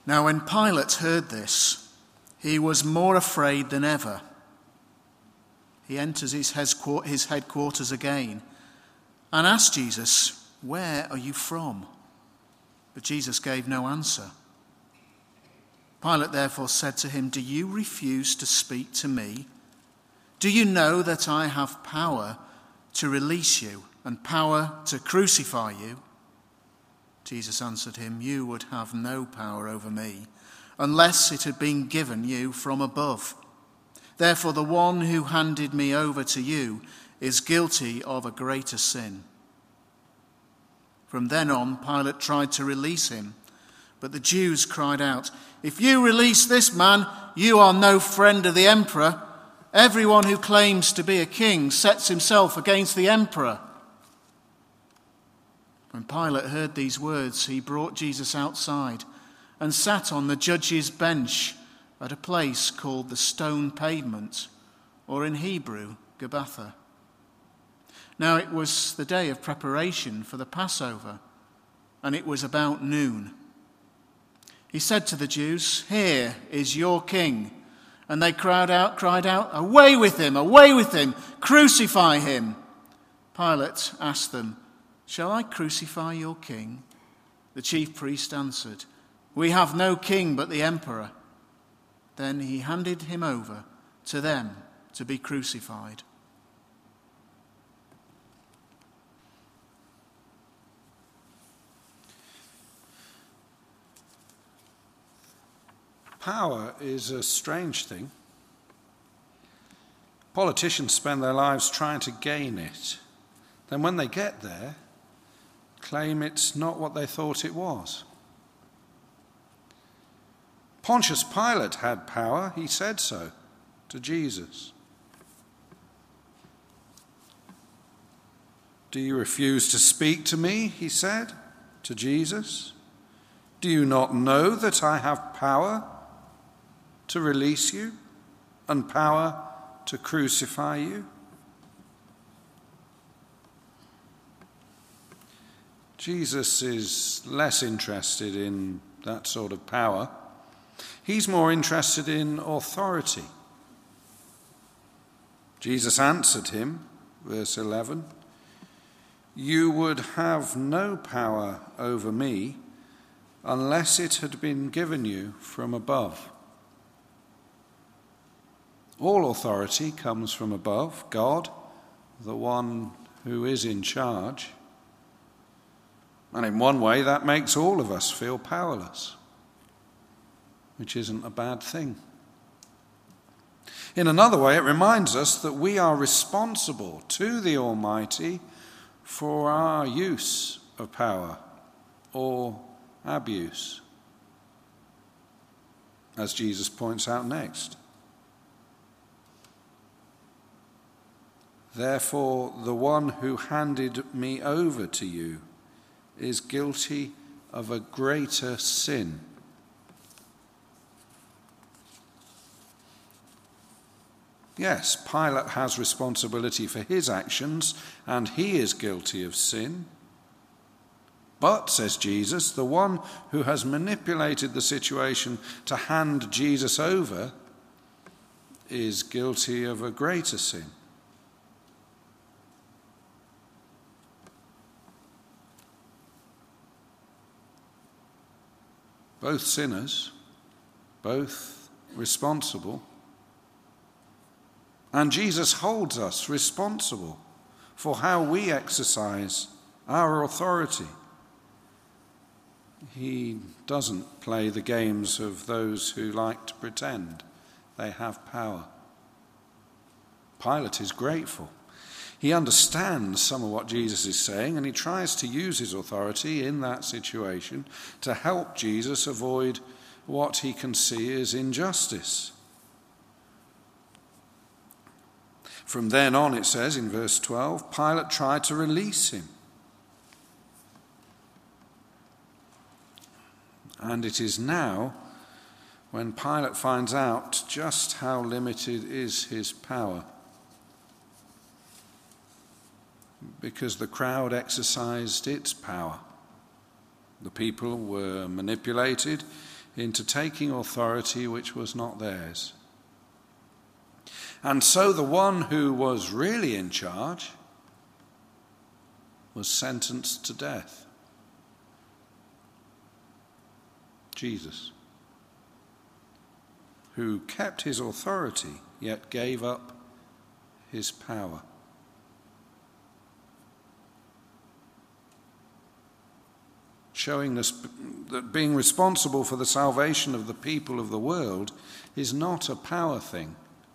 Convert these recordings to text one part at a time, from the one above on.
Now when Pilate heard this, he was more afraid than ever. He enters his headquarters again and asked Jesus, "Where are you from?" But Jesus gave no answer. Pilate therefore said to him, "Do you refuse to speak to me? Do you know that I have power to release you and power to crucify you?" Jesus answered him, "You would have no power over me unless it had been given you from above. Therefore the one who handed me over to you is guilty of a greater sin." From then on, Pilate tried to release him, but the Jews cried out, "If you release this man, you are no friend of the emperor. Everyone who claims to be a king sets himself against the emperor." When Pilate heard these words, he brought Jesus outside and sat on the judge's bench at a place called the Stone Pavement, or in Hebrew, Gabbatha. Now it was the day of preparation for the Passover, and it was about noon. He said to the Jews, "Here is your king." And they cried out, "Away with him, crucify him." Pilate asked them, "Shall I crucify your king?" The chief priest answered, "We have no king but the emperor." Then he handed him over to them to be crucified. Power is a strange thing. Politicians spend their lives trying to gain it. Then when they get there, claim it's not what they thought it was. Pontius Pilate had power. He said so to Jesus. "Do you refuse to speak to me?" he said to Jesus. "Do you not know that I have power to release you and power to crucify you?" Jesus is less interested in that sort of power. He's more interested in authority. Jesus answered him, verse 11, "You would have no power over me unless it had been given you from above." All authority comes from above, God, the one who is in charge. And in one way, that makes all of us feel powerless, which isn't a bad thing. In another way, it reminds us that we are responsible to the Almighty for our use of power or abuse, as Jesus points out next. "Therefore, the one who handed me over to you is guilty of a greater sin." Yes, Pilate has responsibility for his actions, and he is guilty of sin. But, says Jesus, the one who has manipulated the situation to hand Jesus over is guilty of a greater sin. Both sinners, both responsible. And Jesus holds us responsible for how we exercise our authority. He doesn't play the games of those who like to pretend they have power. Pilate is grateful. He understands some of what Jesus is saying, and he tries to use his authority in that situation to help Jesus avoid what he can see as injustice. From then on, it says in verse 12, Pilate tried to release him. And it is now, when Pilate finds out just how limited is his power, because the crowd exercised its power. The people were manipulated into taking authority which was not theirs. And so the one who was really in charge was sentenced to death. Jesus, who kept his authority yet gave up his power. Showing us that being responsible for the salvation of the people of the world is not a power thing.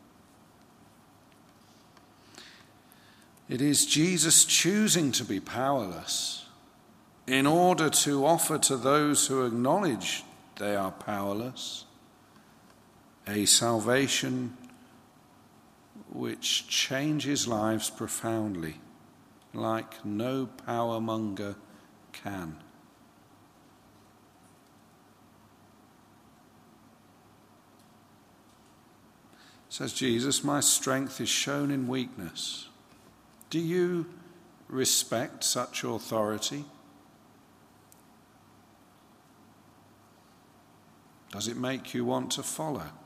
It is Jesus choosing to be powerless in order to offer to those who acknowledge they are powerless a salvation which changes lives profoundly, like no powermonger can. Says Jesus, my strength is shown in weakness. Do you respect such authority? Does it make you want to follow?